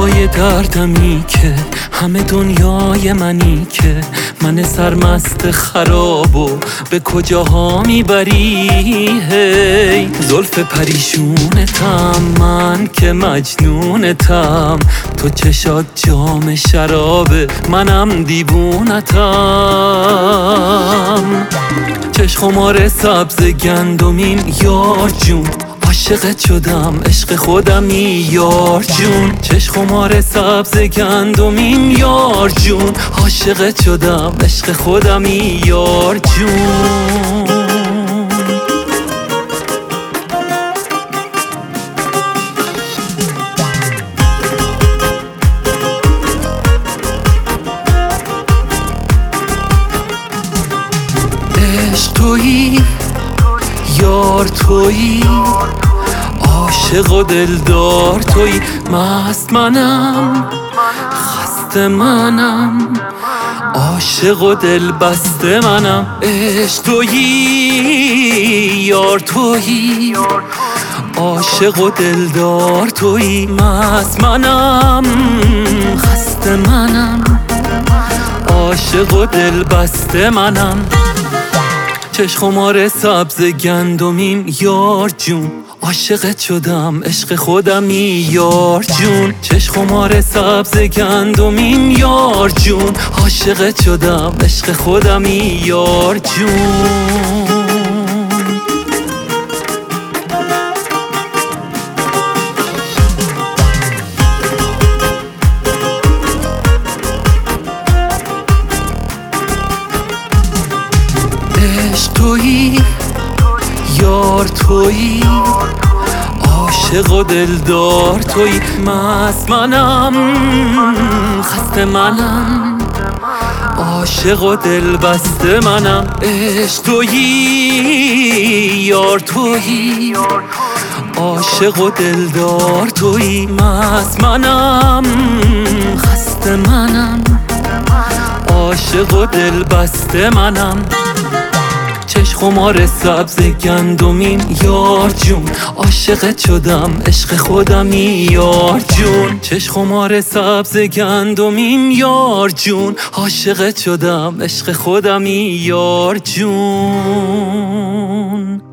دریای دردمی که همه دنیای منی که من سرمست خرابو به کجاها میبری. هی زلف پریشونتم من که مجنونتم، تو چشات جام شرابه منم دیوونتم. چشم خمار سبز گندمین یار جون، عاشقت شدم عشق خودمی یار جون. چشم خمار سبز گندمین یار جون، عاشقت شدم عشق خودمی یار جون. عشق تویی یار تویی، عاشق و دلدار تویی، مست منم خسته منم، عاشق و دل بسته منم. عشق تویی یار تویی، عاشق و دلدار تویی، مست منم خسته منم، عاشق و دل بسته منم. چشم خمار سبز گندمین یار جون، عاشقت شدم عشق خودمی یار جون. چشم خمار سبز گندمین یار جون، عاشقت شدم عشق خودمی یار جون. عشق تویی یار تویی، عاشق و دلدار تویی، مست منم خسته منم، عاشق و دل بسته منم. عشق تویی یار تویی، عاشق و دلدار تویی، مست منم خسته منم، عاشق و دل بسته منم. چشم خمار سبز گندمین یار جون، عاشقت شدم عشق خودمی یار جون. چشم خمار سبز گندمین یار جون، عاشقت شدم عشق خودمی یار جون.